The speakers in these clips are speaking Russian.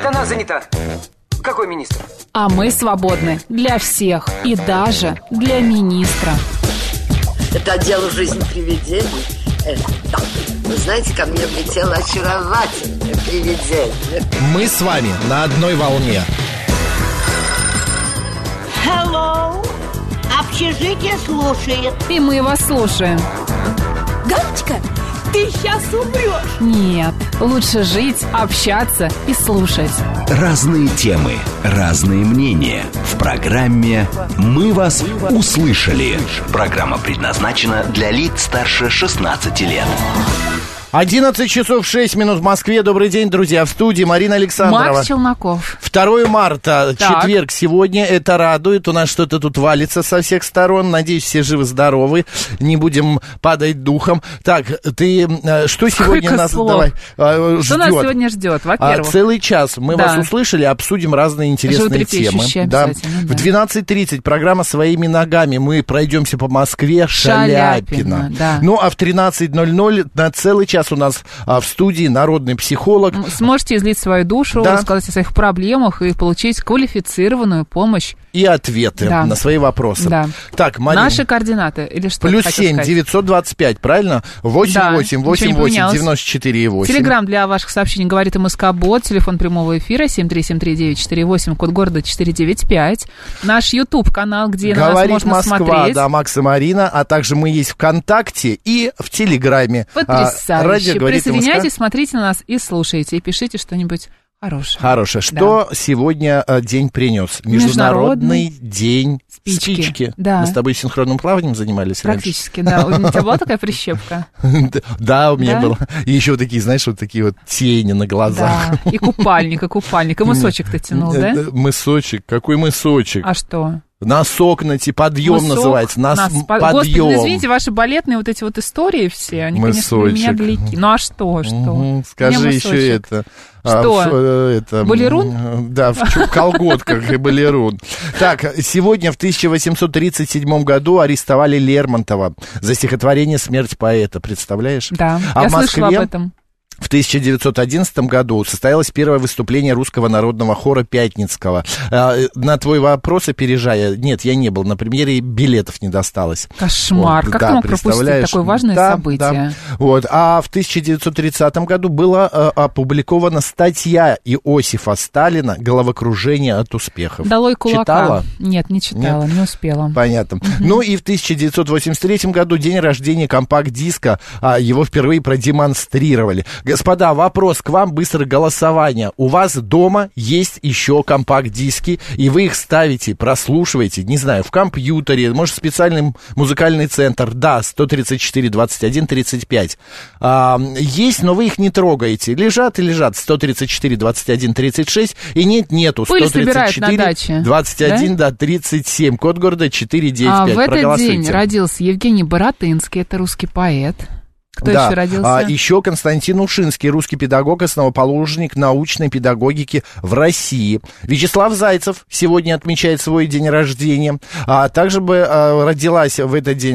Нет, она занята. Какой министр? А мы свободны для всех и даже для министра. Это отдел «Жизнь привидений». Да. Вы знаете, ко мне влетело очаровательное привидение. Мы с вами на одной волне. Hello. Общежитие слушает. И мы вас слушаем. Галочка, ты сейчас умрешь. Нет, лучше жить, общаться и слушать. Разные темы, разные мнения. В программе «Мы вас услышали». Программа предназначена для лиц старше 16 лет. 11 часов 6 минут в Москве. Добрый день, друзья. В студии Марина Александрова. Макс Челноков. 2 марта, Так. четверг сегодня. Это радует. У нас что-то тут валится со всех сторон. Надеюсь, все живы-здоровы. Не будем падать духом. Так, ты что сегодня Сколько нас слов. давай Что ждет? нас сегодня ждет? Во-первых, Целый час. Мы Да. вас услышали, обсудим разные интересные темы. Животрепещущие Да. обязательно, да. В 12:30 программа «Своими ногами». Мы пройдемся по Москве. Шаляпина, да. Ну, а в 13:00 на целый час у нас в студии народный психолог. сможете излить свою душу, Да. рассказать о своих проблемах и получить квалифицированную помощь. И ответы Да. на свои вопросы. Да. Так, Марин, Наши координаты или что? плюс ты хотел 7 сказать? 925, правильно? 88 ничего не 88 поменялось. 94,8. Телеграм для ваших сообщений говорит МСК-бот, телефон прямого эфира 7373948, код города 495. Наш YouTube-канал, где на нас Говорит можно Москва, смотреть. да, Макс и Марина, а также мы есть ВКонтакте и в Телеграме. Потрясающе. Радио говорит Присоединяйтесь, МСК. смотрите на нас и слушайте, и пишите что-нибудь хорошее. Хорошее. Что сегодня день принес? Международный день спички. Да. Мы с тобой синхронным плаванием занимались Практически, да. У тебя была такая прищепка? раньше? Да, у меня Да? было. И еще такие, знаешь, вот такие вот тени на глазах. Да. И купальник. И мысочек ты тянул, да? Мысочек. Какой мысочек? А что? Носок подъем Мысок? называется. Господи, Господи, извините, ваши балетные вот эти вот истории все, они, конечно, для меня Мысочек. далеки. Ну а что? Скажи У меня еще мысочек. это. Что? Балерун? Да, в колготках и балерун. Так, сегодня в 1837 году арестовали Лермонтова за стихотворение «Смерть поэта». Представляешь? Да, А я в Москве слышала об этом. в 1911 году состоялось первое выступление русского народного хора Пятницкого. На твой вопрос, опережая, нет, я не был на премьере, билетов не досталось. Кошмар. Вот, Как да, ты мог пропустить представляешь? такое важное Да, событие? да. Вот. А в 1930 году была опубликована статья Иосифа Сталина «Головокружение от успехов». Долой кулака. Читала? Нет, не читала, не успела. Понятно. Ну и в 1983 году день рождения компакт-диска, его впервые продемонстрировали. Господа, вопрос к вам, быстрое голосование. У вас дома есть еще компакт-диски, и вы их ставите, прослушиваете, не знаю, в компьютере, может, специальный музыкальный центр, да, 134, 21, 35. Есть, но вы их не трогаете. Лежат и лежат, 134, 21, 36, и нету. Пыль собирают на даче. 21, да, 37, код города 495. В этот Проголосуйте. день родился Евгений Боротынский, это русский поэт. Кто да. еще родился? Еще Константин Ушинский, русский педагог, основоположник научной педагогики в России. Вячеслав Зайцев сегодня отмечает свой день рождения. Также бы родилась в этот день,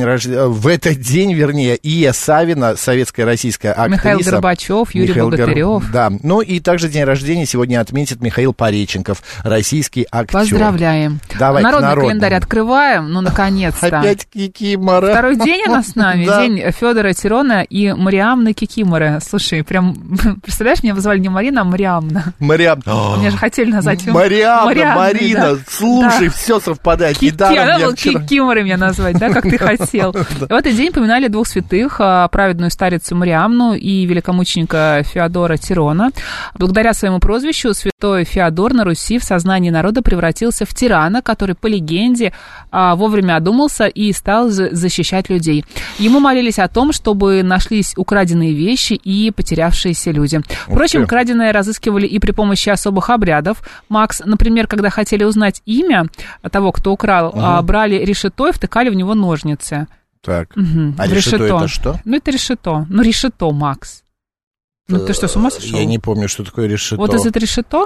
Ия Савина, советская российская актриса. Михаил Горбачев, Юрий Богатырев. Да, ну и также день рождения сегодня отметит Михаил Пореченков, российский актер. Поздравляем. Давай, Народный календарь открываем, ну, наконец-то. Опять кикимора. Второй день у нас с нами, Да. день Федора Тирона и Мариамны Кикиморы. Слушай, прям, представляешь, меня вызвали не Марина, а Мариамна. Меня же хотели назвать Мариамна, Марина, да. слушай, Да. все совпадает. Надо было Кикиморой меня назвать, да, как ты хотел. В этот день поминали двух святых, праведную старицу Мариамну и великомученика Феодора Тирона. Благодаря своему прозвищу святой Феодор на Руси в сознании народа превратился в тирана, который, по легенде, вовремя одумался и стал защищать людей. Ему молились о том, чтобы нашлись украденные вещи и потерявшиеся люди. Впрочем, краденое разыскивали и при помощи особых обрядов. Макс, например, когда хотели узнать имя того, кто украл, брали решето и втыкали в него ножницы. Так, А решето это что? Ну, это решето. Ну, решето, Макс. Ну, ты что, с ума сошел? Я не помню, что такое решето. Вот из-за решето?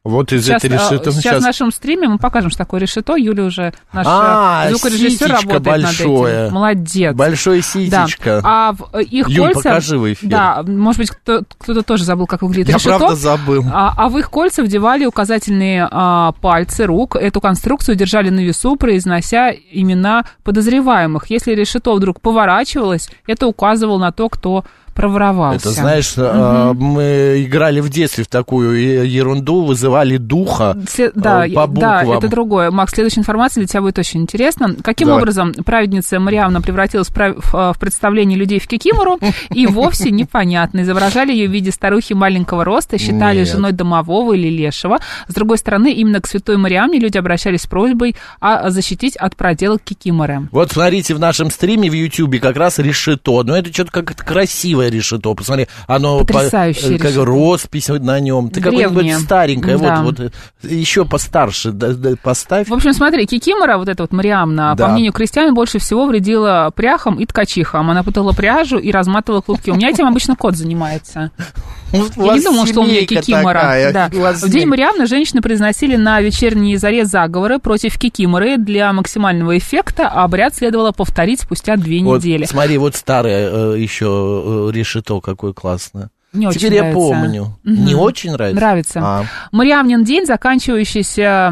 Вот из этой решето. Сейчас в нашем стриме мы покажем, что такое решето. Юля уже, наш звукорежиссер, работает большое. над этим. Молодец. Большое ситечко. Да. А в их Юль, кольца... покажи в эфир. Да, может быть, кто-то тоже забыл, как выглядит Я решето. Я правда забыл. А в их кольца вдевали указательные пальцы рук. Эту конструкцию держали на весу, произнося имена подозреваемых. Если решето вдруг поворачивалось, это указывало на то, кто проворовался. Это, знаешь, мы играли в детстве в такую ерунду, вызывали духа по буквам. Да, это другое. Макс, следующая информация для тебя будет очень интересна. Каким образом праведница Мариамна превратилась в представление людей в кикимору, и вовсе непонятно. Изображали ее в виде старухи маленького роста, считали женой домового или лешего. С другой стороны, именно к святой Мариамне люди обращались с просьбой защитить от проделок кикиморы. Вот смотрите, в нашем стриме в Ютьюбе как раз решето. Но это что-то как-то красивое решето. Посмотри, оно как роспись на нем. Ты какое-нибудь старенькое. Да. Вот еще постарше поставь. В общем, смотри, кикимора, вот эта вот Мариамна, по мнению крестьян, больше всего вредила пряхам и ткачихам. Она путала пряжу и разматывала клубки. У меня этим обычно кот занимается. Я не думала, что у меня кикимора. Да. В день Мариамны женщины произносили на вечерней заре заговоры против кикиморы. Для максимального эффекта обряд следовало повторить спустя 2 недели. Смотри, вот старое еще решето какое классное. Не очень Теперь нравится. Я помню. Не очень нравится? Нравится. Мариамнин день, заканчивающий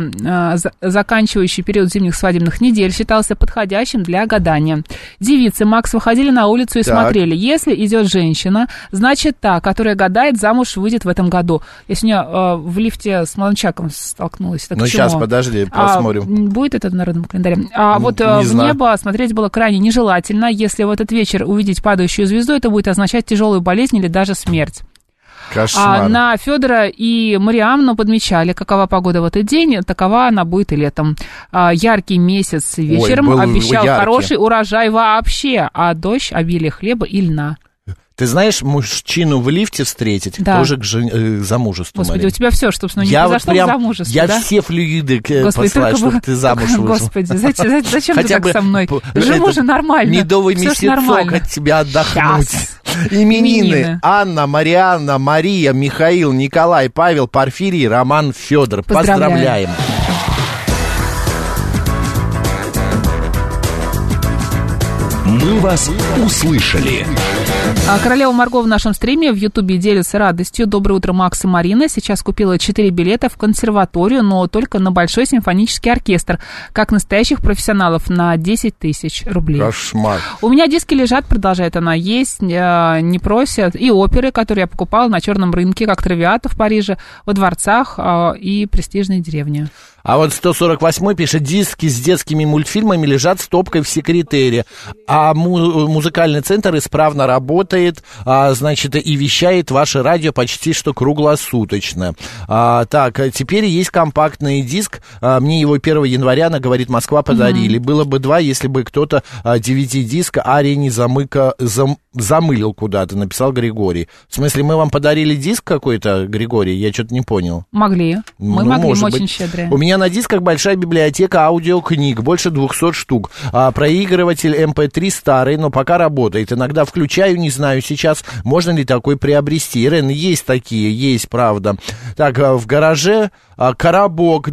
период зимних свадебных недель, считался подходящим для гадания. Девицы Макс выходили на улицу и смотрели. Если идет женщина, значит та, которая гадает, замуж выйдет в этом году. Я сегодня в лифте с молодым человеком столкнулась. Так сейчас, подожди, посмотрим. Будет это в народном календаре. В небо смотреть было крайне нежелательно. Если в этот вечер увидеть падающую звезду, это будет означать тяжелую болезнь или даже смерть. Кошмар. На Федора и Мариамну подмечали, какова погода в этот день, такова она будет и летом. Яркий месяц вечером обещал хороший урожай вообще, а дождь, обилие хлеба и льна. Ты знаешь, мужчину в лифте встретить тоже к замужеству. Господи, у тебя все, чтобы не произошло к замужеству, я все флюиды послать, чтобы ты замуж вышел. Господи, зачем ты так со мной? Живу же нормально. Медовый месяцок от тебя отдохнуть. Именины. Анна, Марианна, Мария, Михаил, Николай, Павел, Порфирий, Роман, Федор. Поздравляем. Мы вас услышали. Королева Марго в нашем стриме в Ютубе делится радостью. Доброе утро, Макс и Марина. Сейчас купила 4 билета в консерваторию, но только на большой симфонический оркестр, как настоящих профессионалов, на 10 тысяч рублей. Кошмар. У меня диски лежат, продолжает она, есть, не просят. И оперы, которые я покупала на черном рынке, как Травиата в Париже, во дворцах и престижной деревне. А вот 148-й пишет, диски с детскими мультфильмами лежат стопкой в секретере, а музыкальный центр исправно работает, значит, и вещает ваше радио почти что круглосуточно. Так, теперь есть компактный диск, мне его 1 января, она говорит, Москва подарили. Было бы 2, если бы кто-то DVD-диск Арии не замылил куда-то, написал Григорий. В смысле, мы вам подарили диск какой-то, Григорий? Я что-то не понял. Могли. Мы могли, мы очень щедрые. У меня на дисках большая библиотека аудиокниг, больше 200 штук. Проигрыватель MP3 старый, но пока работает. Иногда включаю, не знаю сейчас, можно ли такой приобрести. Ирен, есть такие, есть, правда. Так, в гараже коробок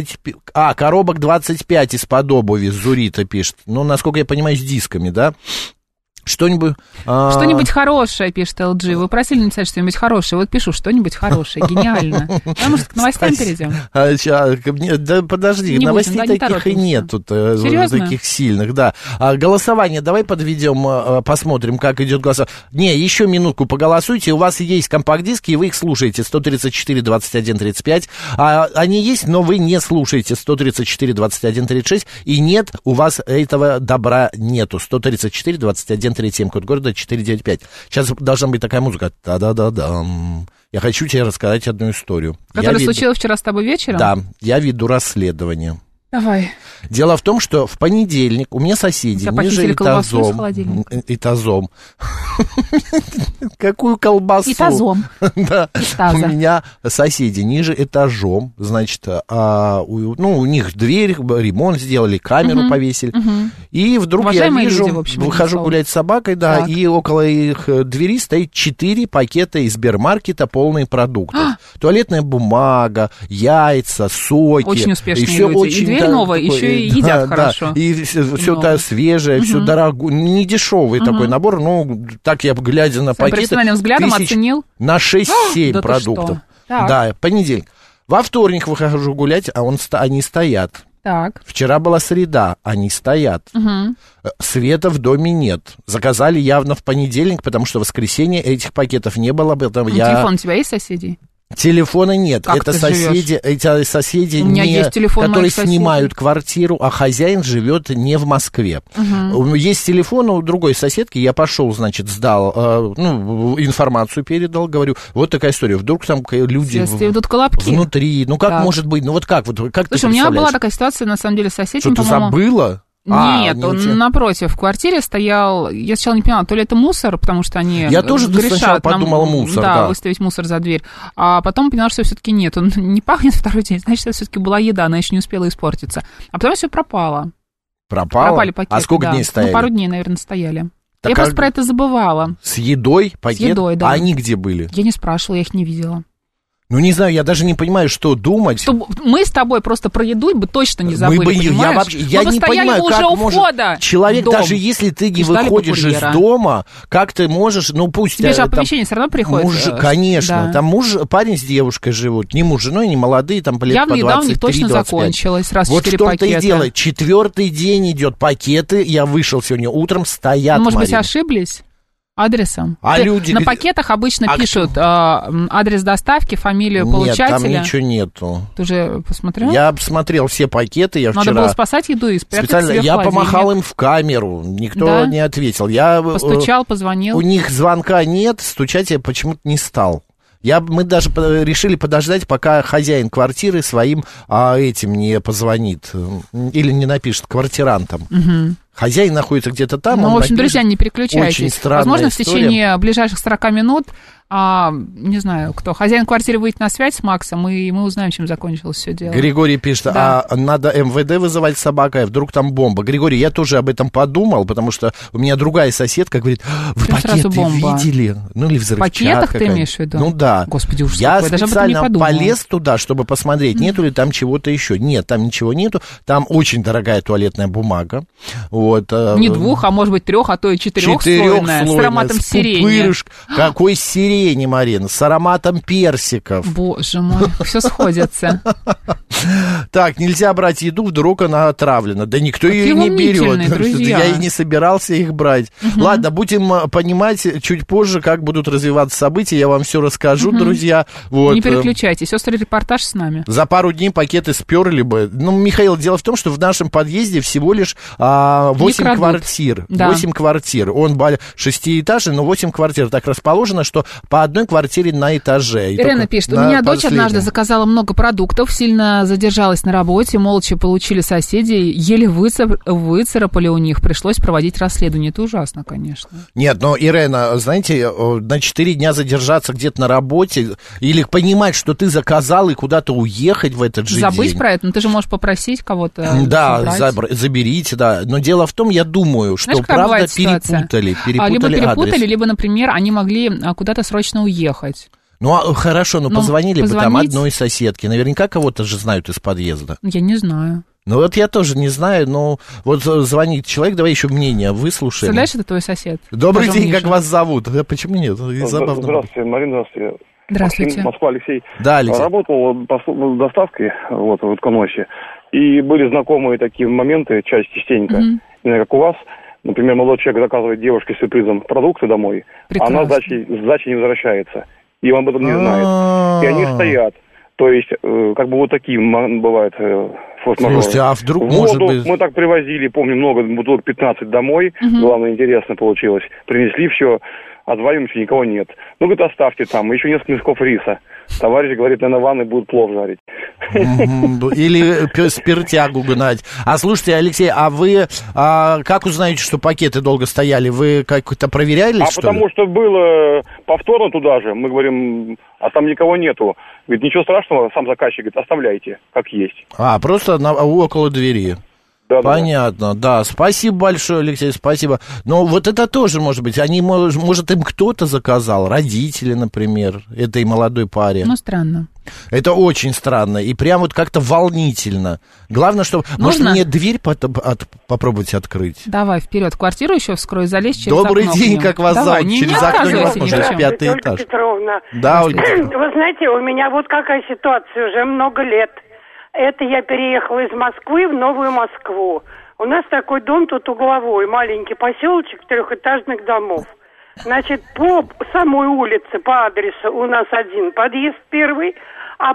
25 из-под обуви, Зурита пишет. Ну, насколько я понимаю, с дисками, да? Что-нибудь... Что-нибудь хорошее, пишет LG. Вы просили написать что-нибудь хорошее. Вот пишу, что-нибудь хорошее. Гениально. А может, к новостям перейдем? Да подожди, новостей таких и нет тут. Серьезно? Таких сильных, да. Голосование давай подведем, посмотрим, как идет голосование. Не, еще минутку поголосуйте. У вас есть компакт-диски, и вы их слушаете. 134, 21, 35. Они есть, но вы не слушаете. 134, 21, 36. И нет, у вас этого добра нету. 134, 21, 37, код города 495. Сейчас должна быть такая музыка. Та-да-да-дам. Я хочу тебе рассказать одну историю. Которая случилась вчера с тобой вечером? Да, я веду расследование. Давай. Дело в том, что в понедельник у меня соседи ниже этажом. Какую колбасу? Этажом. Да. У меня соседи ниже этажом. Значит, у них дверь, ремонт сделали, камеру повесили. И вдруг Уважаемые я вижу, люди, в общем, выхожу одним гулять с собакой, да, Так. и около их двери стоит 4 пакета из Сбермаркета, полные продуктов. Туалетная бумага, яйца, соки. Очень успешные и всё люди. очень, И дверь да, новая, такое, еще и едят да, хорошо. Да, и все Много. свежее, все дорогое, не дешевый такой набор, ну, так я, глядя на Своим пакеты... профессиональным взглядом оценил? На 6-7 да ты продуктов. что? Так. Да, понедельник. Во вторник выхожу гулять, а они стоят. Так. Вчера была среда, они стоят. Света в доме нет. Заказали явно в понедельник, потому что в воскресенье этих пакетов не было. Поэтому Телефон у тебя есть соседей? Телефона нет. Как Это ты эти соседи, У меня есть телефон которые моих соседей. снимают квартиру, а хозяин живет не в Москве. Есть телефон у другой соседки, я пошел, значит, сдал, информацию передал, говорю, вот такая история. Вдруг там люди Тут колобки. внутри, ну как Так. может быть, ну вот как ты Слушай, у меня была представляешь? такая ситуация, на самом деле, с соседям, Что, ты по-моему. забыла? Нет, он напротив, в квартире стоял, я сначала не поняла, то ли это мусор, потому что они Я тоже грешат сначала нам, подумала мусор, да. выставить мусор за дверь, а потом поняла, что все-таки нет, он не пахнет второй день, значит, это все-таки была еда, она еще не успела испортиться, а потом все пропало. Пропали пакеты, А сколько да. дней стояли? Пару дней, наверное, стояли. Так Я просто про это забывала. С едой пакет? С едой, да. А они где были? Я не спрашивала, я их не видела. Ну, не знаю, я даже не понимаю, что думать. Мы с тобой просто про еду бы точно не забыли, понимаешь? Я Мы бы не стояли понимаю, уже как у может входа человек, в дом. даже если ты не И ждали выходишь из курьера. дома, как ты можешь, ну пусть... Тебе же там оповещение все равно приходит. конечно, Да. там парень с девушкой живут, не муж с женой, не молодые, там лет Явно по еда у них 23-25. точно закончилась, раз Вот 4 в том-то пакета. и дело, 4-й день идет пакеты, я вышел сегодня утром, стоят, Ну, может быть, Марина. ошиблись адресом? А люди на где- пакетах обычно А пишут адрес доставки, фамилию Нет, получателя. там ничего нету. Ты уже посмотрел? Я посмотрел все пакеты, я Надо вчера... было спасать еду и спрятать Специально, себе в я холодильник. помахал им в камеру, никто Да? не ответил. Я, Постучал, позвонил. у них звонка нет, стучать я почему-то не стал. Мы даже решили подождать, пока хозяин квартиры своим этим не позвонит или не напишет квартирантам. Хозяин находится где-то там. Ну, он в общем, напишет. друзья, не переключайтесь. Очень странная Возможно, в история. течение ближайших 40 минут, не знаю, кто, хозяин квартиры выйдет на связь с Максом, и мы узнаем, чем закончилось все дело. Григорий пишет, Да. надо МВД вызывать с собакой, а вдруг там бомба. Григорий, я тоже об этом подумал, потому что у меня другая соседка говорит, вы Почему сразу пакеты бомба? видели? Ну, или взрывчатка. В пакетах ты какая-нибудь. имеешь в виду? Ну, да. Господи, ужас Я какой, даже об этом не специально подумала. полез туда, чтобы посмотреть, нету ли там чего-то еще. Нет, там ничего нету. Там очень дорогая туалетная бумага. Вот. Не 2, а может быть 3, а то и 4-слойная, с ароматом сирени. пупырышкой. Какой сирени, Марина? С ароматом персиков. Боже мой, все сходится. Так, нельзя брать еду, вдруг она отравлена. Да никто Какие ее не волнительные, берет. друзья. Я и не собирался их брать. Ладно, будем понимать чуть позже, как будут развиваться события. Я вам все расскажу, друзья. Вот. Не переключайтесь, острый репортаж с нами. За пару дней пакеты сперли бы. Ну, Михаил, дело в том, что в нашем подъезде всего лишь 8 крадут. квартир. Да. 8 квартир. Он шестиэтажный, но 8 квартир. Так расположено, что по одной квартире на этаже. И Ирина только пишет, у на меня дочь последнем. однажды заказала много продуктов, сильно задержалась на работе, молча получили соседи, еле выцарапали у них, пришлось проводить расследование. Это ужасно, конечно. Нет, но, Ирена, знаете, на 4 дня задержаться где-то на работе или понимать, что ты заказал и куда-то уехать в этот же Забыть день. про это, но ты же можешь попросить кого-то Да, забрать. заберите, да. Но дело в том, я думаю, что, Знаешь, какая правда, бывает ситуация? перепутали Либо перепутали, адрес. либо, например, они могли куда-то срочно уехать. Ну, хорошо, но Ну, позвонили бы там позвонить. одной соседке. Наверняка кого-то же знают из подъезда. Я не знаю. Ну, вот я тоже не знаю, но вот звонит человек, давай еще мнение выслушаем. Представляешь, это твой сосед? Добрый Скажем день, ниже. как вас зовут? Почему нет? Забавно. Здравствуйте, Марина, здравствуйте. Здравствуйте. Максим, Москва, Алексей. Да, Алексей. Работал доставкой в Утконосе, и были знакомые такие моменты, частенько, не знаю, как у вас. Например, молодой человек заказывает девушке сюрпризом продукты домой, Прекрасно. а она с дачи не возвращается, и он об этом не знает. И они стоят. То есть, как бы вот такие бывают форс-мажоры. Слушайте, а вдруг, Воду может быть... мы так привозили, помню, много бутылок 15 домой. Главное, интересно получилось. Принесли все, отзвонимся, никого нет. Ну, говорит, оставьте там, еще несколько мисков риса. Товарищ говорит, наверное, ванной будут плов жарить. Или спиртягу гнать. А слушайте, Алексей, а вы как узнаете, что пакеты долго стояли? Вы как-то проверяли, что ли? Потому что было повторно туда же, мы говорим, а там никого нету. Говорит, ничего страшного, сам заказчик говорит, оставляйте, как есть. Просто около двери. Да, понятно, да. Спасибо большое, Алексей, спасибо. Но вот это тоже может быть. Они, может, им кто-то заказал, родители, например, этой молодой паре. Ну, странно. Это очень странно и прям вот как-то волнительно. Главное, чтобы... Нужно... Может, мне дверь попробовать открыть? Давай, вперед. Квартиру еще вскрой, залезь через Добрый окно. день, как вас Давай, зовут? не Через окно не отказывайся можно, ни в чем. 5-й Ольга этаж. Петровна, Да, Ольга Петровна. вы знаете, у меня вот какая ситуация уже много лет. Это я переехала из Москвы в Новую Москву. У нас такой дом тут угловой, маленький поселочек 3-этажных домов. Значит, по самой улице, по адресу у нас один подъезд первый, а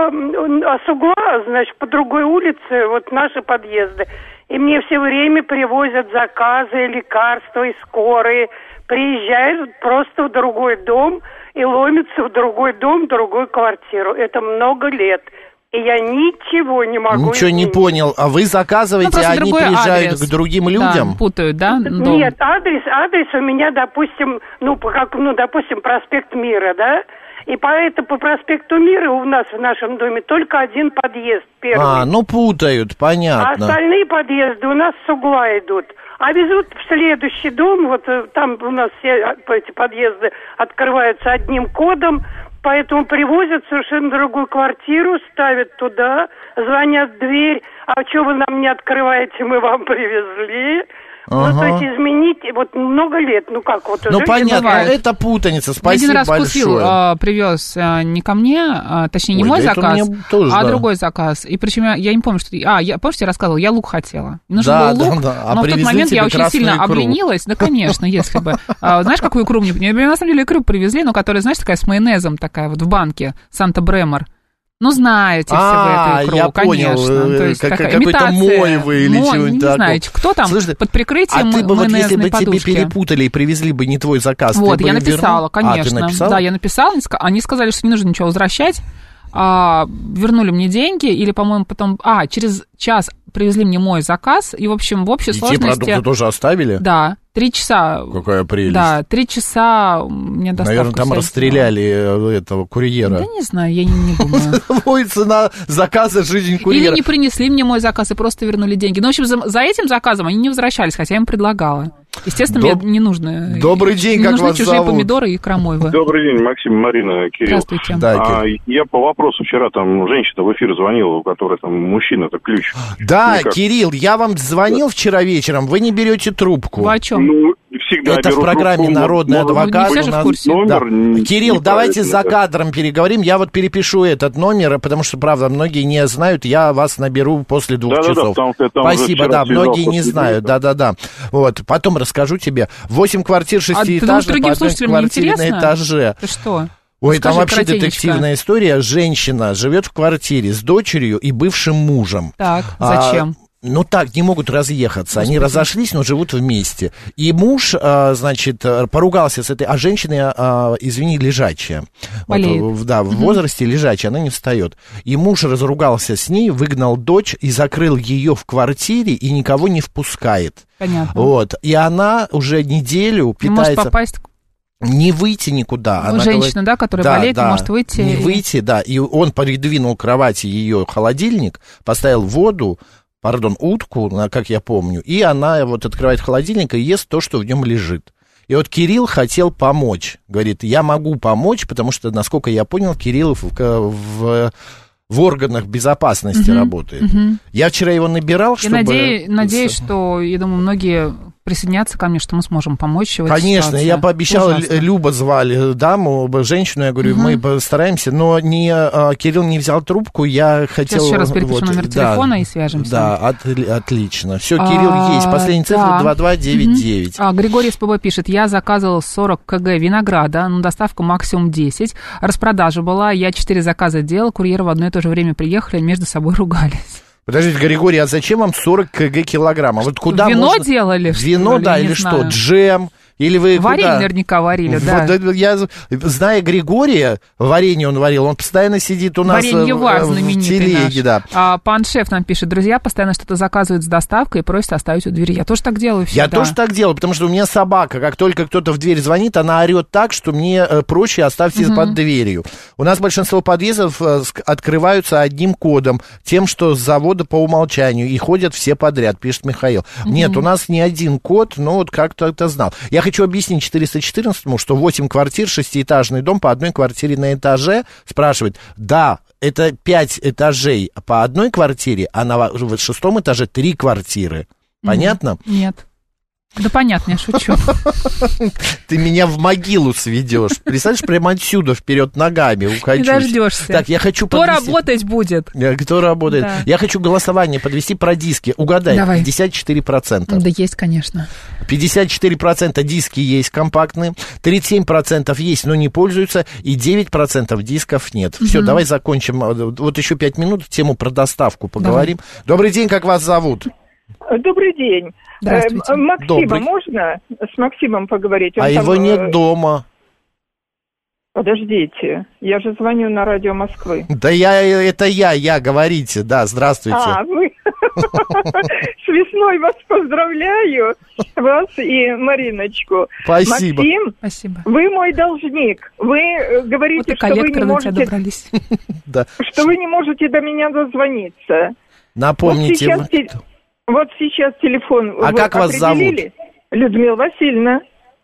с угла, значит, по другой улице вот наши подъезды. И мне все время привозят заказы, лекарства и скорые. Приезжают просто в другой дом и ломятся в другой дом, в другую квартиру. Это много лет. И я ничего не могу Ничего не изменить. понял. А вы заказываете, а они приезжают адрес. к другим людям? Да, путают, да? Дом. Нет, адрес у меня, допустим, допустим, проспект Мира, да? И поэтому по проспекту Мира у нас в нашем доме только один подъезд первый. Ну путают, А понятно. остальные подъезды у нас с угла идут. А везут в следующий дом, вот там у нас все эти подъезды открываются одним кодом, поэтому привозят совершенно другую квартиру, ставят туда, звонят в дверь, а что вы нам не открываете, мы вам привезли. Ага. Ну, то есть изменить, вот много лет, ну как вот уже... Ну, понятно, бывает. это путаница, Я спасибо один раз большое. вкусил, привез не ко мне, точнее, не Ой, мой да это заказ, мне тоже, а да. другой заказ. И причем я не помню, что... помнишь, я рассказывала, я лук хотела. Нужен Да, был лук, да. А но в тот привезли момент тебе я очень красную сильно икру. обленилась. Да, конечно, если бы. Знаешь, какую икру мне на самом деле икру привезли, но которая, знаешь, такая с майонезом такая вот в банке, Санта-Бремор. Ну, знаете все вы эту икру, я конечно. понял, То есть такая какой-то имитация. мойвы или чего-нибудь Не такого. знаю, кто там, Слушай, под прикрытием а ты бы вот если майонезной бы подушки. тебе перепутали и привезли бы не твой заказ, Вот, ты бы я написала, вернул? конечно. ты написала? Да, я написала, они сказали, что не нужно ничего возвращать, вернули мне деньги, или, по-моему, потом... через час привезли мне мой заказ, и, в общем, в общей И те сложности... продукты тоже оставили? Да, 3 часа... Какая прелесть. Да, 3 часа мне доставку... Наверное, там вся расстреляли этого курьера. Да не знаю, я не думаю. Ой, цена заказа «Жизнь курьера». Или не принесли мне мой заказ и просто вернули деньги. Ну, в общем, за этим заказом они не возвращались, хотя я им предлагала. Естественно, мне не нужно... Добрый день, не как нужны вас чужие зовут? помидоры и крамойвы. Добрый день, Максим, Марина, Кирилл. Здравствуйте. Да, Я по вопросу вчера, там, женщина в эфир звонила, у которой там мужчина-то ключ. Да, Никак. Кирилл, я вам звонил вчера вечером, вы не берете трубку. Вы о чем? Ну, всегда Это беру в программе трубку, «Народный может, адвокат». не все же у в нас- курсе. Номер Да. Кирилл, давайте за неправильно. кадром переговорим. Я вот перепишу этот номер, потому что, правда, многие не знают. Я вас наберу после 2 Да-да-да, часов. потому что я там уже Спасибо, вчера да, многие связался не с знают. людьми. Да-да-да. Вот, потом расскажу тебе. 8 квартир ты думаешь, шестиэтажных, по другим одной слушателям не квартире на интересно? этаже. Ты что? Ой, Скажи там вообще коротенечко. детективная история. Женщина живет в квартире с дочерью и бывшим мужем. Так, зачем? Ну так, не могут разъехаться. Они разошлись, но живут вместе. И муж, значит, поругался с этой... А женщина, извини, лежачая. Болеет. Вот, да, в возрасте лежачая, она не встает. И муж разругался с ней, выгнал дочь и закрыл ее в квартире и никого не впускает. Понятно. Вот. И она уже неделю Не питается... может попасть... Не выйти никуда. Она Женщина, говорит, да, которая болеет, не может выйти. Не выйти, да. И он придвинул к кровати ее холодильник, поставил утку, как я помню, и она вот открывает холодильник и ест то, что в нем лежит. И вот Кирилл хотел помочь. Говорит, я могу помочь, потому что, насколько я понял, Кирилл в органах безопасности работает. Я вчера его набирал, чтобы... Я надеюсь, что, я думаю, многие присоединятся ко мне, что мы сможем помочь в этой Конечно, ситуации. я пообещал, Ужасно. Люба звали даму, женщину, я говорю, мы постараемся, но Кирилл не взял трубку, я хотел... Сейчас еще раз перепишу номер телефона и свяжемся. Да, отлично. Все, Кирилл есть, последняя цифра 2299. Григорий СПБ пишет, я заказывал 40 кг винограда, на доставку максимум 10, распродажа была, я 4 заказа делал, курьеры в одно и то же время приехали, между собой ругались. Подождите, Григорий, а зачем вам 40 килограмм? А вот куда Вино можно... делали? Вино, да, или что? Знаю. Джем, Или вы варили, куда? наверняка варили, да. Вот, я, зная Григория, варенье он варил, он постоянно сидит у нас в телеге. Да. Пан Шеф нам пишет, друзья постоянно что-то заказывают с доставкой и просят оставить у двери. Я тоже так делаю всегда. Я тоже так делаю, потому что у меня собака, как только кто-то в дверь звонит, она орет так, что мне проще оставьте под дверью. У нас большинство подъездов открываются одним кодом, тем, что с завода по умолчанию, и ходят все подряд, пишет Михаил. Нет, у нас не один код, но вот как-то это знал. Я хочу объяснить 414-му, что 8 квартир, 6-этажный дом по одной квартире на этаже, спрашивает, да, это 5 этажей по одной квартире, а на 6-м этаже 3 квартиры. Понятно? Нет. Да понятно, я шучу. Ты меня в могилу сведешь. Представляешь, прямо отсюда вперед ногами укачусь. Не дождешься. Так, я хочу Кто работать будет? Кто работает? Да. Я хочу голосование подвести про диски. Угадай, давай. 54%. Да есть, конечно. 54% диски есть компактные, 37% есть, но не пользуются, и 9% дисков нет. Все, давай закончим. Вот еще 5 минут, тему про доставку поговорим. Давай. Добрый день, как вас зовут? Добрый день. Здравствуйте. Максима, Добрый. Можно с Максимом поговорить? Он его нет дома. Подождите, я же звоню на радио Москвы. Да это я, говорите, да, здравствуйте. Вы? С весной вас поздравляю, вас и Мариночку. Спасибо. Максим, Спасибо. вы мой должник. Вы говорите, вот что вы не можете... Что вы не можете до меня дозвониться. Напомните. Вот сейчас телефон А как вас зовут? Людмила Васильевна.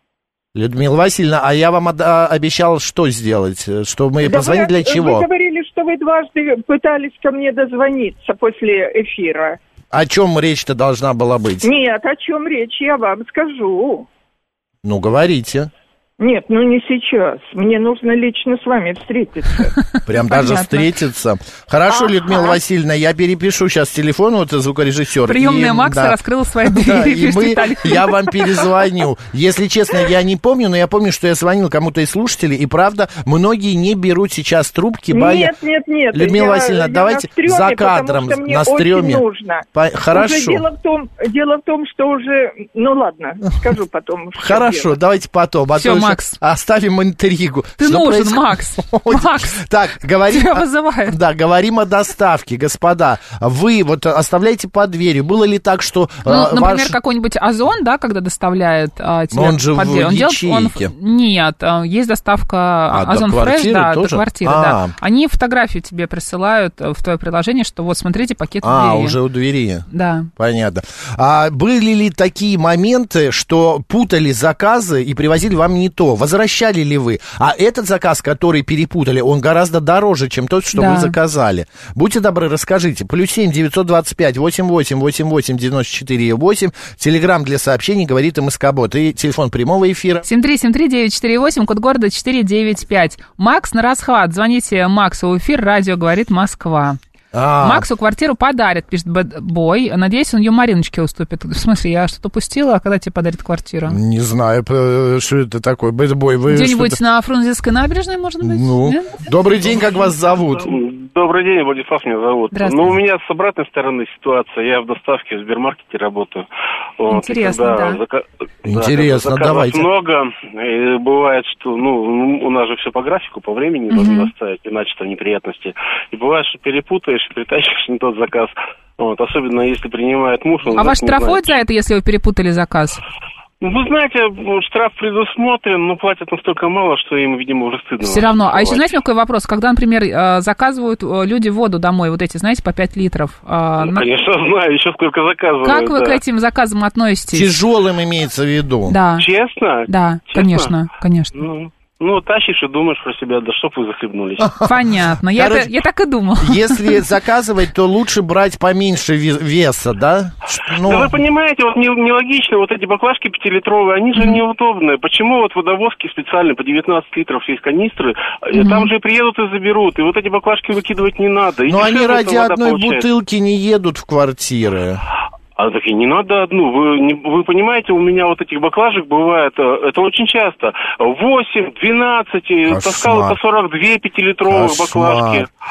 Людмила Васильевна, а я вам обещал что сделать? Что мы позвонили для чего? Вы говорили, что вы дважды пытались ко мне дозвониться после эфира. О чем речь-то должна была быть? Нет, о чем речь, я вам скажу. Ну, говорите. Нет, не сейчас. Мне нужно лично с вами встретиться. Прям даже встретиться. Хорошо, Людмила Васильевна, я перепишу сейчас телефон, вот звукорежиссер. Приемная Макса раскрыла свои двери. Я вам перезвоню. Если честно, я не помню, но я помню, что я звонил кому-то из слушателей, и правда, многие не берут сейчас трубки. Нет. Людмила Васильевна, давайте за кадром, на стреме. Хорошо. Дело в том, что уже... Ну ладно, скажу потом. Хорошо, давайте потом. Все, Макс. Оставим интригу. Ты нужен, Макс. Макс. Так, говорим. Тебя вызывают. Да, говорим о доставке, господа. Вы вот оставляете под дверью. Было ли так, что... например, какой-нибудь Озон, да, когда доставляет тебе он же под дверью. В ячейке. Нет, есть доставка Озон Фреш, да, до квартиры, да. Они фотографию тебе присылают в твое приложение, что вот, смотрите, пакет у двери. Уже у двери. Да. Понятно. Были ли такие моменты, что путали заказы и привозили вам не то? Возвращали ли вы? А этот заказ, который перепутали, он гораздо дороже, чем тот, что вы заказали. Будьте добры, расскажите. +7 925 88 88 94 8. Телеграм для сообщений, говорит МСК-бот. И телефон прямого эфира. 7373948, код города 495. Макс на расхват. Звоните Максу в эфир. Радио говорит Москва. Максу квартиру подарят, пишет Бэтбой. Надеюсь, он ее Мариночке уступит. В смысле, я что-то упустила, а когда тебе подарят квартиру? Не знаю, что это такое. Бэтбой, вы где-нибудь на Фрунзенской набережной, может быть? Добрый день, как вас зовут? Добрый день, Владислав меня зовут. Здравствуйте. У меня с обратной стороны ситуация. Я в доставке в Сбермаркете работаю. Интересно, Интересно, давайте. Много. И бывает, что, у нас же все по графику, по времени должны доставить, иначе там неприятности. И бывает, что перепутаешь, притащишь не тот заказ. Особенно если принимает муж. А вас штрафуют за это, если вы перепутали заказ? Вы знаете, штраф предусмотрен, но платят настолько мало, что им, видимо, уже стыдно. Все равно. А еще, знаете, какой вопрос? Когда, например, заказывают люди воду домой, вот эти, знаете, по 5 литров. Конечно, знаю, еще сколько заказывают. Как вы к этим заказам относитесь? Тяжелым имеется в виду. Да. Честно? Да, честно? конечно. Тащишь и думаешь про себя, да чтоб вы захлебнулись. Понятно, я так и думал. Если заказывать, то лучше брать поменьше веса, да? Да вы понимаете, нелогично, эти баклажки 5-литровые, они же неудобные. Почему водовозки специально по 19 литров есть канистры, там же приедут и заберут, и эти баклажки выкидывать не надо. Но они ради одной бутылки не едут в квартиры. Так и не надо одну. Вы понимаете, у меня этих баклажек бывает, это очень часто, 8, 12, таскал по 42 5-литровых баклажки.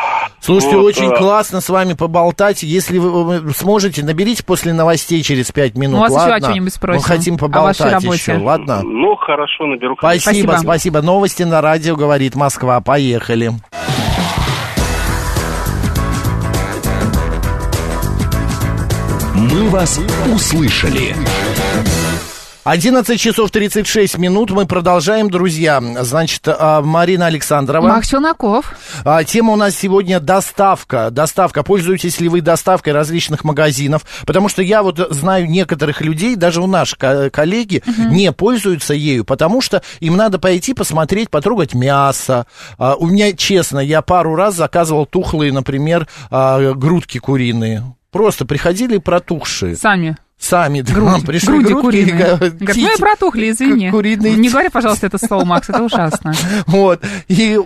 Слушайте, очень классно с вами поболтать. Если вы сможете, наберите после новостей через 5 минут. У вас ладно? еще о чем-нибудь спросим. Мы хотим поболтать еще, ладно? Ну, хорошо, наберу. Спасибо. Новости на радио «Говорит Москва». Поехали. Мы вас услышали. 11 часов 36 минут. Мы продолжаем, друзья. Значит, Марина Александрова. Макс Челноков. Тема у нас сегодня доставка. Пользуетесь ли вы доставкой различных магазинов? Потому что я вот знаю некоторых людей, даже у наших коллеги, не пользуются ею, потому что им надо пойти посмотреть, потрогать мясо. У меня, честно, я пару раз заказывал тухлые, например, грудки куриные. Просто приходили протухшие. Сами, груди куриные. Говорят, мы протухли, извини. Не говори, пожалуйста, это слово, Макс, это ужасно. Вот, и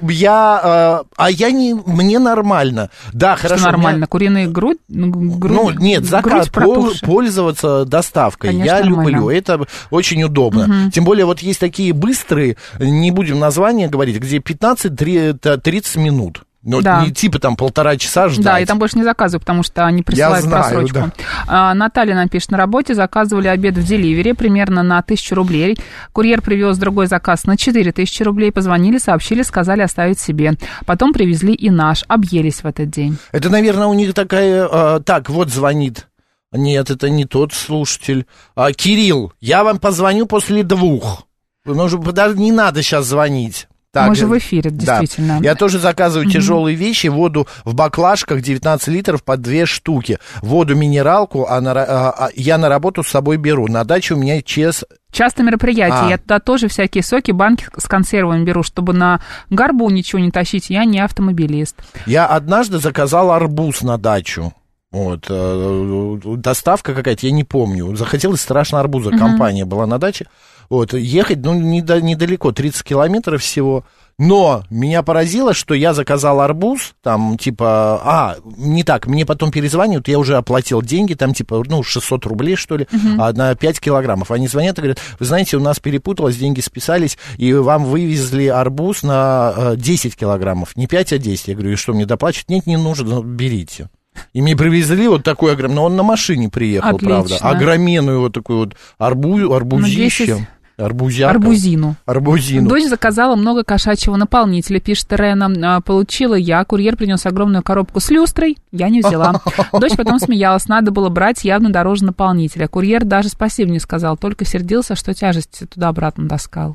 мне нормально. Да, что хорошо. Нормально, куриные грудь? Нет, заказ, пользоваться доставкой. Конечно, я нормально. люблю, это очень удобно. Тем более, вот есть такие быстрые, не будем названия говорить, где 15-30 минут. Не типа там 1,5 часа ждать. Да, и там больше не заказываю, потому что они присылают просрочку. Да. Наталья нам пишет, на работе заказывали обед в деливере примерно на 1000 рублей. Курьер привез другой заказ на 4000 рублей. Позвонили, сообщили, сказали оставить себе. Потом привезли и наш. Объелись в этот день. Это, наверное, у них такая... так, вот звонит. Нет, это не тот слушатель. Кирилл, я вам позвоню после 2. Даже не надо сейчас звонить. Так, мы же в эфире, действительно. Да. Я тоже заказываю тяжелые вещи, воду в баклажках 19 литров по 2 штуки. Воду минералку я на работу с собой беру. На даче у меня Часто мероприятия. Я туда тоже всякие соки, банки с консервами беру, чтобы на горбу ничего не тащить. Я не автомобилист. Я однажды заказал арбуз на дачу. Вот, доставка какая-то, я не помню. Захотелось страшно арбуза. Компания была на даче. Вот, ехать, недалеко, 30 километров всего. Но меня поразило, что я заказал арбуз, там, типа, не так, мне потом перезванивают, я уже оплатил деньги, там, типа, 600 рублей, что ли, на 5 килограммов. Они звонят и говорят, вы знаете, у нас перепуталось, деньги списались, и вам вывезли арбуз на 10 килограммов, не 5, а 10. Я говорю, и что, мне доплачивать? Нет, не нужно, берите. И мне привезли вот такой огромный, но он на машине приехал, отлично. Правда, огроменную вот такую вот арбузище. Арбузину. Дочь заказала много кошачьего наполнителя, пишет Ирена. Получила я. Курьер принес огромную коробку с люстрой. Я не взяла. Дочь потом смеялась. Надо было брать явно дороже наполнителя. Курьер даже спасибо не сказал. Только сердился, что тяжесть туда-обратно таскал.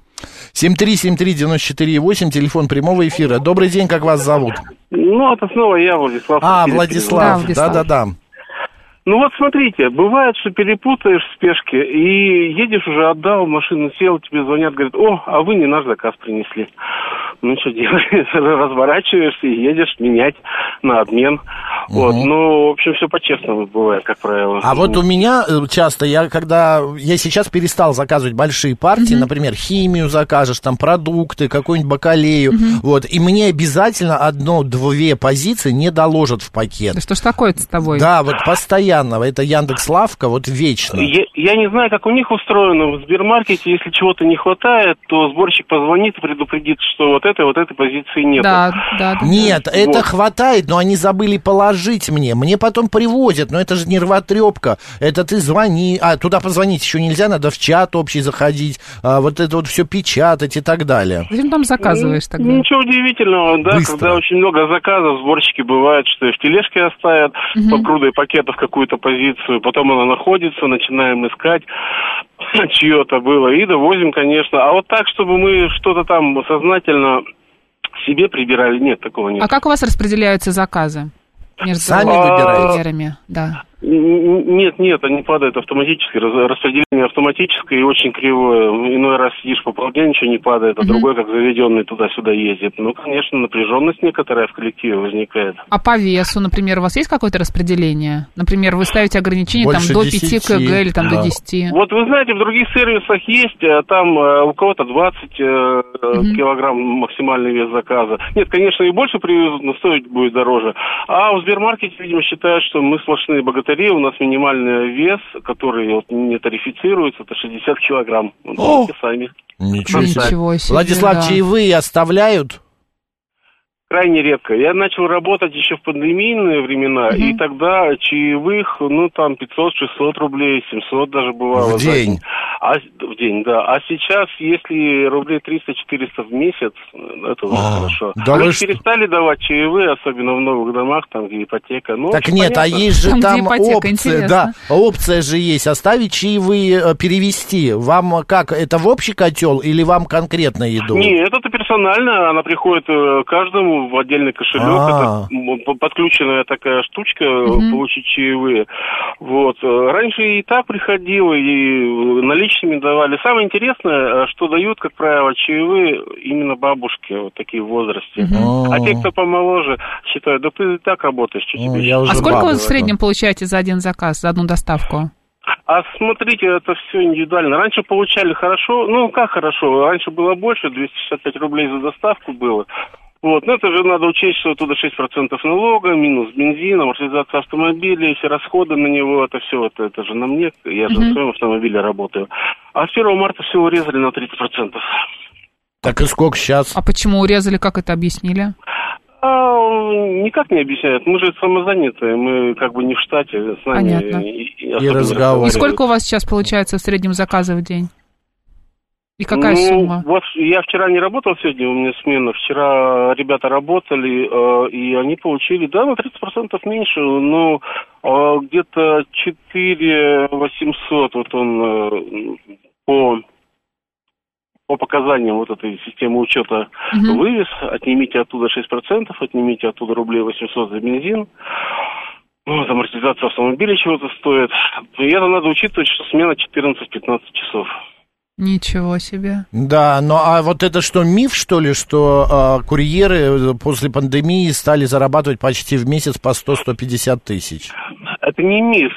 7373948, телефон прямого эфира. Добрый день, как вас зовут? Это снова я, Владислав. Владислав, да. Ну вот смотрите, бывает, что перепутаешь в спешке и едешь уже, отдал, машину сел, тебе звонят, говорят, а вы не наш заказ принесли. Ну что делаешь, разворачиваешься и едешь менять на обмен. Вот, в общем, все по-честному бывает, как правило. А вот у меня часто, я сейчас перестал заказывать большие партии, например, химию закажешь, там продукты, какую-нибудь бакалею, вот, и мне обязательно 1-2 позиции не доложат в пакет. Да что ж такое-то с тобой? Да, вот постоянно, это Яндекс.Лавка, вот вечно. Я не знаю, как у них устроено в Сбермаркете, если чего-то не хватает, то сборщик позвонит и предупредит, что вот этой позиции нет. Да. Нет, это хватает, но они забыли положить мне. Мне потом привозят, но это же нервотрепка. Это ты звони, туда позвонить еще нельзя, надо в чат общий заходить, вот это вот все печатать и так далее. Зачем там заказываешь тогда? Ничего удивительного, да, быстро. Когда очень много заказов, сборщики бывают, что и в тележке оставят под грудой пакетов какую-то позицию, потом она находится, начинаем искать, чье-то было, и довозим, конечно. А вот так, чтобы мы что-то там сознательно себе прибирали, нет, такого нет. А как у вас распределяются заказы? Между сами выбираете? Да. Нет, они падают автоматически. Распределение автоматическое и очень кривое. Иной раз сидишь по полдня, ничего не падает, а другой, как заведенный, туда-сюда ездит. Конечно, напряженность некоторая в коллективе возникает. А по весу, например, у вас есть какое-то распределение? Например, вы ставите ограничение больше до 5 кг или до 10? Вот вы знаете, в других сервисах есть, там у кого-то 20 килограмм максимальный вес заказа. Нет, конечно, и больше привезут, но стоить будет дороже. А в Сбермаркете, видимо, считают, что мы сплошные богатыри. У нас минимальный вес, который не тарифицируется, это 60 килограмм. Сами. Ничего себе. Владислав, чаевые оставляют? крайне редко. Я начал работать еще в пандемийные времена, и тогда чаевых, ну, там, 500-600 рублей, 700 даже бывало. В день? В день, да. А сейчас, если рублей 300-400 в месяц, это уже хорошо. Да мы перестали давать чаевые, особенно в новых домах, там, где ипотека. Ну, так нет, понятно. а есть же там опция, интересно. да, опция же есть, оставить чаевые, перевести. Вам как, это в общий котел или вам конкретно еду? Нет, это персонально, она приходит каждому в отдельный кошелек, это подключенная такая штучка, получить чаевые. Вот. Раньше и так приходило, и наличными давали. Самое интересное, что дают, как правило, чаевые именно бабушки, вот такие в возрасте. А те, кто помоложе, считают, да ты и так работаешь, что тебе еще. А сколько вы в среднем получаете за один заказ, за одну доставку? А смотрите, это все индивидуально. Раньше получали хорошо, ну как хорошо, раньше было больше, 265 рублей за доставку было. Вот, но это же надо учесть, что оттуда 6% налога, минус бензин, амортизация автомобиля, все расходы на него, это все, это же на мне, я же в своем автомобиле работаю. А с 1 марта все урезали на 30%. Так и сколько сейчас? А почему урезали, как это объяснили? Никак не объясняют. Мы же самозанятые, мы как бы не в штате, с нами понятно. И разговаривают. И сколько у вас сейчас получается в среднем заказов в день? И какая сумма? Вот я вчера не работал, сегодня у меня смена. Вчера ребята работали, и они получили, да, на 30% меньше, но где-то 4 800, вот он по показаниям вот этой системы учета вывез, отнимите оттуда 6%, отнимите оттуда рублей 800 за бензин, вот, амортизация автомобиля чего-то стоит. И это надо учитывать, что смена 14-15 часов. Ничего себе. Да, ну а вот это что, миф, что ли, что курьеры после пандемии стали зарабатывать почти в месяц по 100-150 тысяч? Это не миф.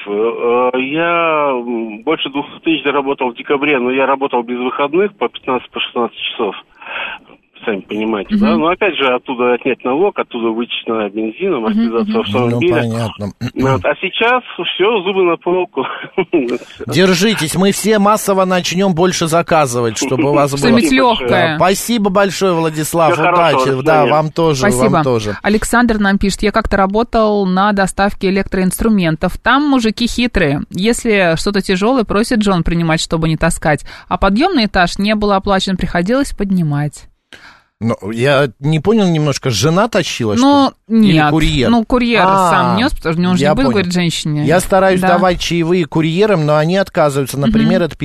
Я больше 200 тысяч заработал в декабре, но я работал без выходных по 15-16 часов. Сами понимаете, да? Но опять же, оттуда отнять налог, оттуда вычесть бензин, амортизацию автомобиля. Ну, понятно. Вот. А сейчас все, зубы на полку. Держитесь, мы все массово начнем больше заказывать, чтобы у вас было... Что-нибудь легкое. Спасибо большое, Владислав, удачи. Да, вам тоже, спасибо. Вам тоже. Александр нам пишет, я как-то работал на доставке электроинструментов. Там мужики хитрые. Если что-то тяжелое, просит Джон принимать, чтобы не таскать. А подъемный этаж не был оплачен, приходилось поднимать. Ну, я не понял немножко, жена тащила, что ли? Нет. Или курьер? Ну, курьер сам нес, потому что он же не будет говорить женщине. Я стараюсь давать чаевые курьерам, но они отказываются, например, от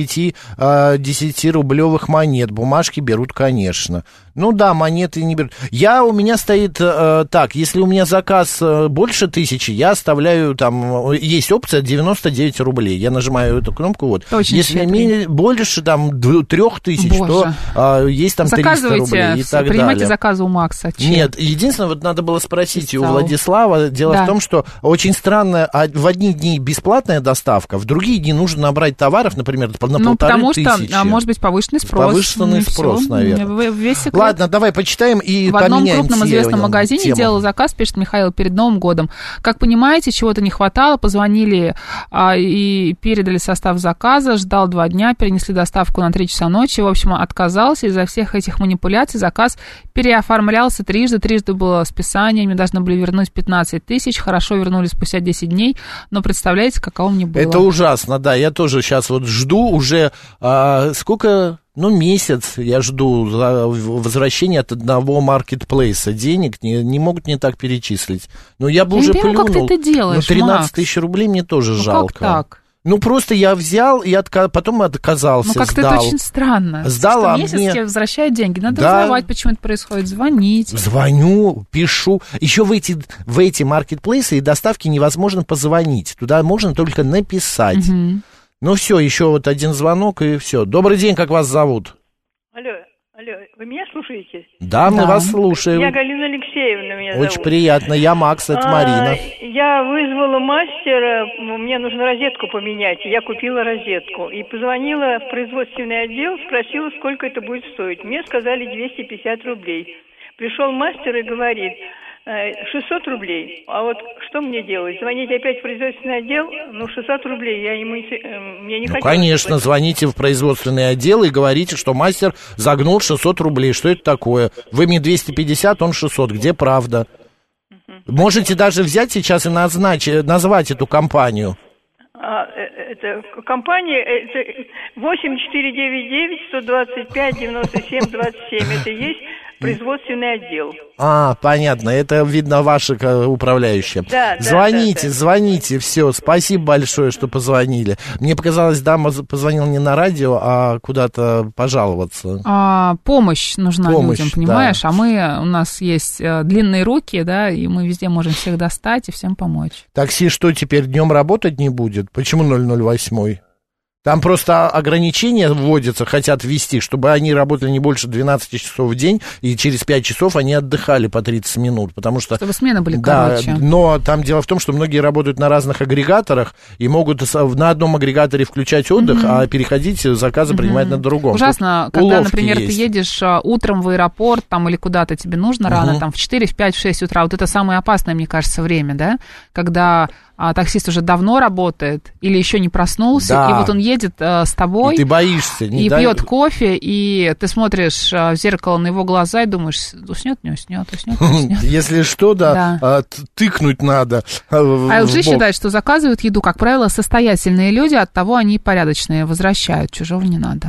5-10-рублевых монет. Бумажки берут, конечно. Ну да, монеты не берут. У меня стоит так, если у меня заказ больше 1000, я оставляю там, есть опция 99 рублей. Я нажимаю эту кнопку, вот. Очень если больше там 3000, то есть там 300 рублей и так принимайте далее. заказы у Макса. Нет, единственное, вот надо было спросить у Владислава. Дело в том, что очень странно, в одни дни бесплатная доставка, в другие дни нужно набрать товаров, например, на 1500. Потому что, может быть, повышенный спрос. Повышенный спрос, наверное. Весь секрет. Ладно, давай почитаем и в одном крупном известном магазине делал заказ, пишет Михаил, перед Новым годом. Как понимаете, чего-то не хватало, позвонили и передали состав заказа, ждал 2 дня, перенесли доставку на 3 часа ночи, в общем, отказался. Из-за всех этих манипуляций заказ переоформлялся трижды было списание, мне должны были вернуть 15 тысяч, хорошо вернули спустя 10 дней, но представляете, каково мне было. Это ужасно, да, я тоже сейчас вот жду уже, сколько... месяц я жду возвращения от одного маркетплейса денег, не могут мне так перечислить. Но я бы уже плюнул. Как ты это делаешь, 13 тысяч рублей мне тоже жалко. Как так? Просто я взял и потом отказался, как-то сдал. это очень странно. Сдал, месяц тебе возвращают деньги. Надо да. узнавать, почему это происходит, звонить. Звоню, пишу. Еще в эти маркетплейсы и доставки невозможно позвонить. Туда можно только написать. Ну все, еще вот один звонок и все. Добрый день, как вас зовут? Алло, вы меня слушаете? Да, мы вас слушаем. Я Галина Алексеевна меня зовут. Очень приятно, я Макс, это Марина. Я вызвала мастера, мне нужно розетку поменять, я купила розетку. И позвонила в производственный отдел, спросила, сколько это будет стоить. Мне сказали 250 рублей. Пришел мастер и говорит... 600 рублей. А вот что мне делать? Звонить опять в производственный отдел? 600 рублей я ему мне не хочу. Конечно, звоните в производственный отдел и говорите, что мастер загнул 600 рублей. Что это такое? Вы мне 250, он 600. Где правда? Можете даже взять сейчас и назвать эту компанию. Это компания, это 8499-125-97-27. Это и есть производственный отдел. Понятно, это, видно, ваша управляющая. Да, звоните, все, спасибо большое, что позвонили. Мне показалось, дама позвонила не на радио, а куда-то пожаловаться. Помощь нужна людям, понимаешь? Да. А у нас есть длинные руки, да, и мы везде можем всех достать и всем помочь. Такси что, теперь днем работать не будет? Почему 008? Там просто ограничения вводятся, хотят ввести, чтобы они работали не больше 12 часов в день, и через 5 часов они отдыхали по 30 минут, потому что... Чтобы смены были короче. Да, но там дело в том, что многие работают на разных агрегаторах и могут на одном агрегаторе включать отдых, а переходить, заказы принимать на другом. Ужасно, когда, например, ты едешь утром в аэропорт там, или куда-то тебе нужно рано, там в 4, в 5, в 6 утра, вот это самое опасное, мне кажется, время, да, когда... таксист уже давно работает или еще не проснулся, и вот он едет с тобой, и ты боишься, и пьет кофе, и ты смотришь в зеркало на его глаза и думаешь, уснет, не уснет. Если что, тыкнуть надо. А LG считает, что заказывают еду, как правило, состоятельные люди, оттого они порядочные, возвращают, чужого не надо.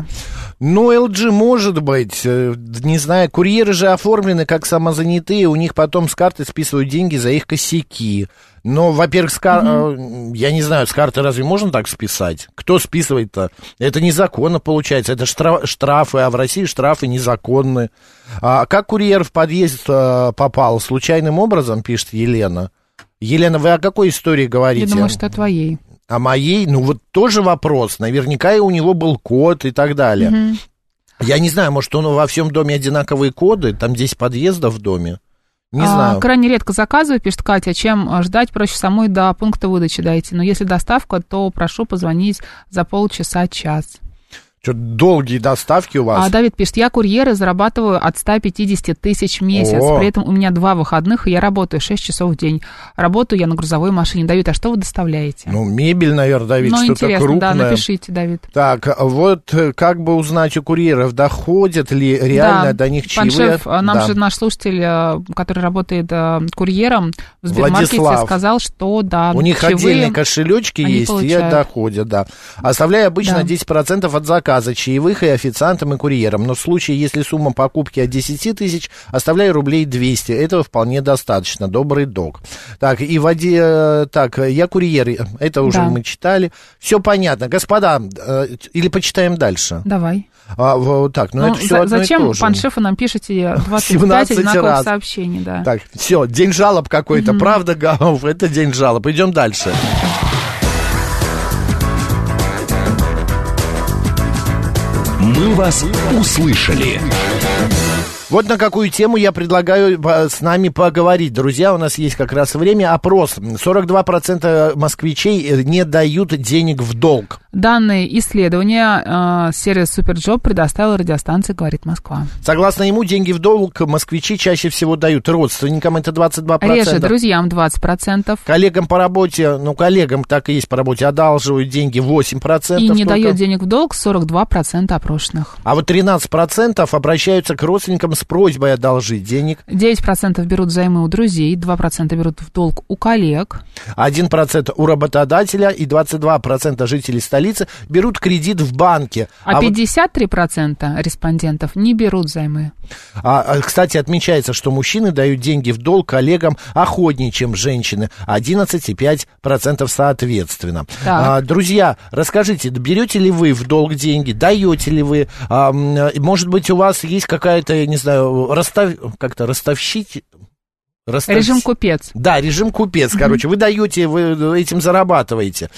LG может быть, не знаю, курьеры же оформлены как самозанятые, у них потом с карты списывают деньги за их косяки. Но, во-первых, я не знаю, с карты разве можно так списать? Кто списывает-то? Это незаконно получается, это штрафы, а в России штрафы незаконны. Как курьер в подъезд попал? Случайным образом, пишет Елена. Елена, вы о какой истории говорите? Я думаю, что о твоей. О моей? Вот тоже вопрос. Наверняка и у него был код и так далее. Я не знаю, может, во всем доме одинаковые коды, там 10 подъездов в доме. Не знаю. Крайне редко заказываю, пишет Катя, чем ждать, проще самой до пункта выдачи дойти. Но если доставка, то прошу позвонить за полчаса-час. Что, долгие доставки у вас? Давид пишет, я курьер и зарабатываю от 150 тысяч в месяц. При этом у меня 2 выходных, и я работаю 6 часов в день. Работаю я на грузовой машине. Давид, а что вы доставляете? Мебель, наверное, Давид, что-то интересно, крупное. Да, напишите, Давид. Так, вот как бы узнать у курьеров, доходят ли реально до них чаевые? Паншев, нам же наш слушатель, который работает курьером в Сбермаркете, сказал, что у них отдельные кошелечки есть, получают. И доходят, да. Оставляю обычно 10% от заказа чаевых и официантам, и курьерам. Но в случае, если сумма покупки от 10 тысяч, оставляю рублей 200. Этого вполне достаточно. Добрый дог. Так, и я курьер. Это уже мы читали. Все понятно. Господа, или почитаем дальше? Давай. Это все одно зачем, и то же. Паншефу, нам пишете 25 одинаковых сообщений? Да. Так, все, день жалоб какой-то. Правда, Гауф, это день жалоб. Идем дальше. Мы вас услышали. Вот на какую тему я предлагаю с нами поговорить. Друзья, у нас есть как раз время. Опрос. 42% москвичей не дают денег в долг. Данные исследования сервис Суперджоп предоставила радиостанция «Говорит Москва». Согласно ему, деньги в долг москвичи чаще всего дают родственникам, это 22%. Реже друзьям 20%. Коллегам по работе, коллегам так и есть по работе, одалживают деньги 8%. И не дает денег в долг 42% опрошенных. А вот 13% обращаются к родственникам с просьбой одолжить денег. 9% берут взаймы у друзей, 2% берут в долг у коллег. 1% у работодателя и 22% жителей столицы берут кредит в банке. А 53% респондентов не берут взаймы. Кстати, отмечается, что мужчины дают деньги в долг коллегам охотнее, чем женщины. 11,5% соответственно. Друзья, расскажите, берете ли вы в долг деньги, даете ли вы? Может быть, у вас есть какая-то, я не знаю, ростовщик? Режим купец. Да, режим купец, короче. Вы даете, вы этим зарабатываете.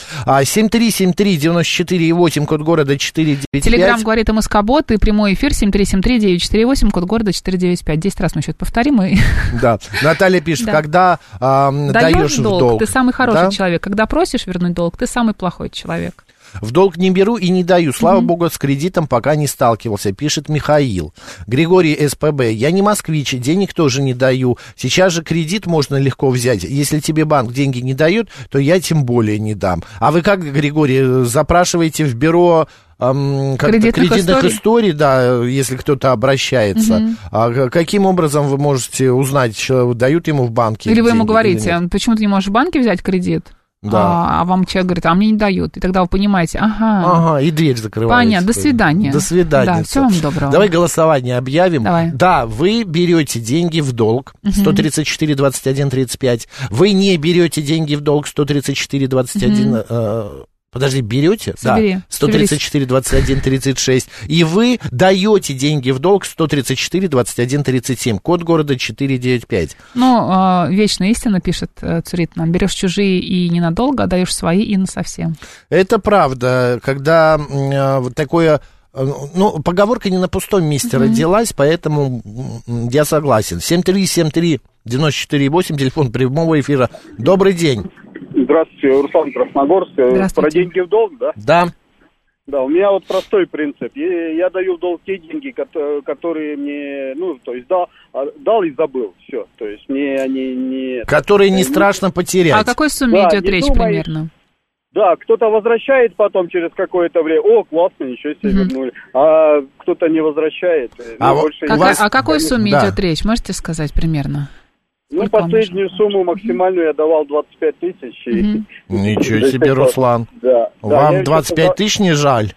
7373948, код города 495. Телеграм говорит МСК-бот и прямой эфир 7373948, код города 495. 10 раз мы счет повторим. Да, Наталья пишет, когда даешь в долг. Ты самый хороший человек. Когда просишь вернуть долг, ты самый плохой человек. В долг не беру и не даю. Слава богу, с кредитом пока не сталкивался, пишет Михаил. Григорий СПБ. Я не москвич, денег тоже не даю. Сейчас же кредит можно легко взять. Если тебе банк деньги не дает, то я тем более не дам. А вы как, Григорий, запрашиваете в бюро кредитных историй, да, если кто-то обращается. А каким образом вы можете узнать, что дают ему в банке? Или вы ему говорите, почему ты не можешь в банке взять кредит? Да. А вам человек говорит, а мне не дают. И тогда вы понимаете, ага, и дверь закрываете. Понятно, до свидания. До свидания. Да, всего вам доброго. Давай голосование объявим. Давай. Да, вы берете деньги в долг, 134, 21, 35. Вы не берете деньги в долг, 134, 21... Подожди, берете? Собери. Да, 134, 21, 36. И вы даете деньги в долг 134, 21, 37. Код города 495. Ну, вечная истина, пишет Цурит нам. Берешь чужие и ненадолго, а даешь свои и насовсем. Это правда, когда вот такое... Ну, поговорка не на пустом месте родилась, поэтому я согласен. 7373948, телефон прямого эфира. Добрый день. Здравствуйте, Руслан Красногорск. Про деньги в долг, да? Да. Да, у меня вот простой принцип. Я даю в долг те деньги, которые мне, ну, то есть дал и забыл. Все. То есть мне они не... Которые не страшно потерять. О какой сумме идет речь примерно? Да, кто-то возвращает потом через какое-то время. О, классно, ничего себе вернули. А кто-то не возвращает. О какой сумме идет речь? Можете сказать примерно? Ну, последнюю сумму максимальную я давал 25 тысяч. Ничего себе, Руслан. Да. Вам 25 тысяч не жаль?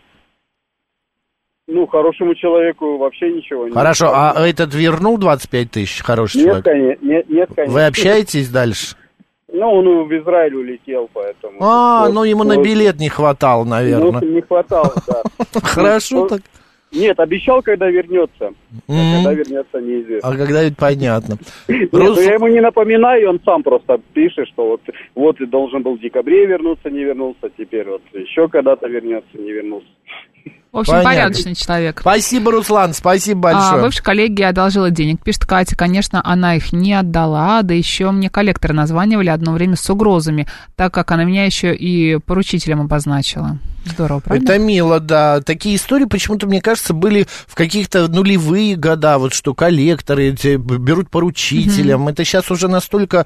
Ну, хорошему человеку вообще ничего не... Хорошо, а этот вернул 25 тысяч, хороший человек? Нет, конечно. Вы общаетесь дальше? Ну, он в Израиль улетел, поэтому... Ну, ему на билет не хватало, наверное. Ну, не хватало, да. Хорошо так. Нет, обещал, когда вернется. Когда вернется, неизвестно. А когда это понятно. Нет, я ему не напоминаю, он сам просто пишет, что вот и должен был в декабре вернуться, не вернулся, теперь вот еще когда-то вернется, не вернулся. В общем, порядочный человек. Спасибо, Руслан, спасибо большое. Бывшей коллеге одолжила денег, пишет Катя. Конечно, она их не отдала, да еще мне коллекторы названивали одно время с угрозами, так как она меня еще и поручителем обозначила. Здорово, правда? Это мило, да. Такие истории почему-то, мне кажется, были в каких-то нулевые года, вот что коллекторы берут поручителям. Это сейчас уже настолько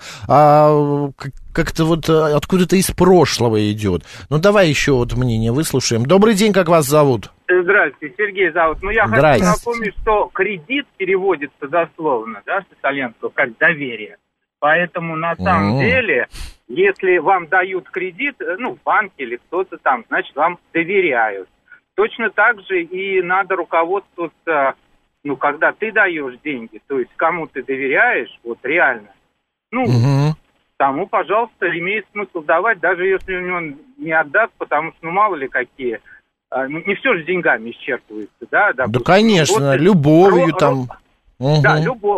как-то вот откуда-то из прошлого идет. Ну, давай еще вот мнение выслушаем. Добрый день, как вас зовут? Здравствуйте, Сергей зовут. Ну, я хочу напомнить, что кредит переводится дословно, да, с итальянского, как доверие. Поэтому, на самом деле, если вам дают кредит, ну, в банке или кто-то там, значит, вам доверяют. Точно так же и надо руководствоваться, ну, когда ты даешь деньги, то есть кому ты доверяешь, вот реально, ну, тому, пожалуйста, имеет смысл давать, даже если он не отдаст, потому что, ну, мало ли какие, не все же деньгами исчерпывается, да? Допустим, да, конечно, вот, любовью там... Да, любовь,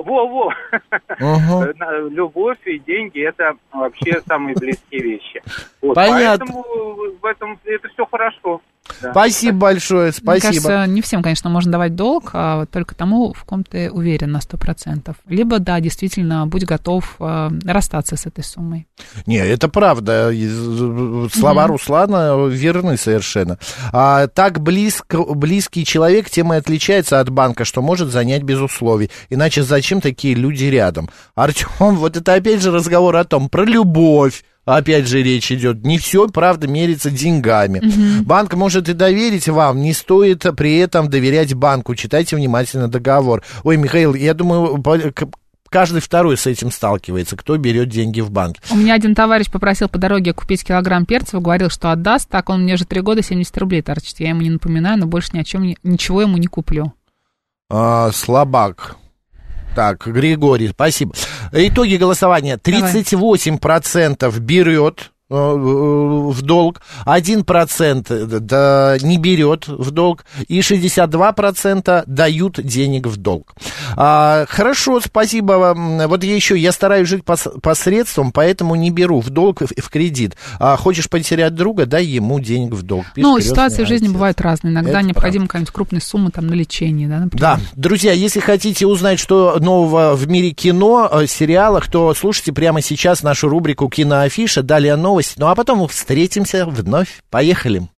любовь и деньги — это вообще самые близкие вещи. Вот, понятно. Поэтому в этом это все хорошо. Да. Спасибо большое, спасибо. Мне кажется, не всем, конечно, можно давать долг, а только тому, в ком ты уверен на 100%. Либо, да, действительно, будь готов расстаться с этой суммой. Не, это правда. Слова Руслана верны совершенно. Так близкий человек тем и отличается от банка, что может занять без условий. Иначе зачем такие люди рядом? Артем, вот это опять же разговор о том, про любовь. Опять же речь идет. Не все, правда, мерится деньгами. Банк может и доверить вам, не стоит при этом доверять банку. Читайте внимательно договор. Ой, Михаил, я думаю, каждый второй с этим сталкивается, кто берет деньги в банке. У меня один товарищ попросил по дороге купить килограмм перцев, говорил, что отдаст, так он мне уже 3 года 70 рублей торчит. Я ему не напоминаю, но больше ничего ему не куплю. Слабак. Так, Григорий, спасибо. Итоги голосования. 38% берет в долг, 1% не берет в долг, и 62% дают денег в долг. Хорошо, спасибо вам. Вот я стараюсь жить по средствам, поэтому не беру в долг, в кредит. Хочешь потерять друга, дай ему денег в долг. Ну, ситуации в жизни бывают разные. Иногда необходима какая-нибудь крупная сумма там, на лечение, да, например. Да, друзья, если хотите узнать, что нового в мире кино, сериалах, то слушайте прямо сейчас нашу рубрику «Киноафиша», далее новости. Ну, а потом встретимся вновь. Поехали.